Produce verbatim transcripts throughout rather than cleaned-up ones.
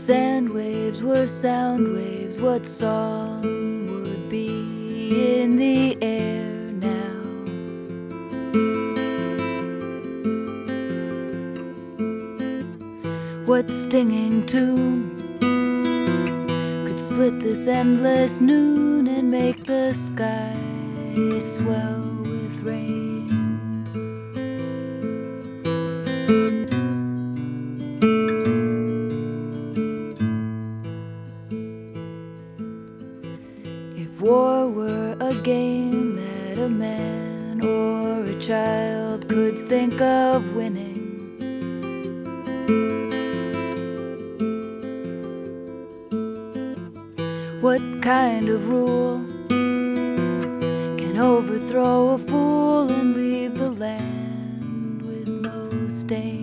Sand waves were sound waves, what song would be in the air now? What stinging tune could split this endless noon and make the sky swell with rain? If war were a game that a man or a child could think of winning, what kind of rule can overthrow a fool and leave the land with no stain?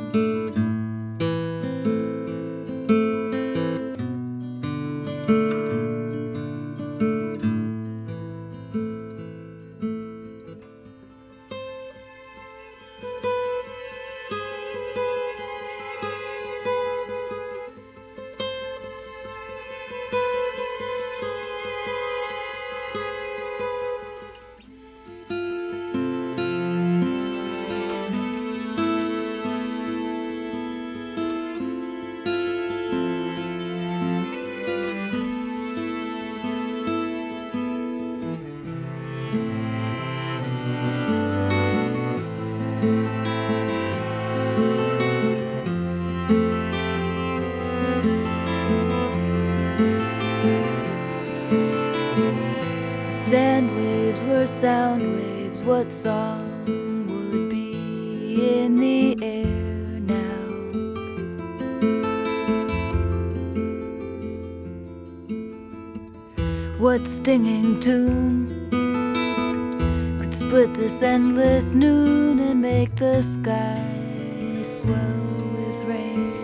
Sand waves were sound waves, what song would be in the air now? What stinging tune could split this endless noon and make the sky swell with rain?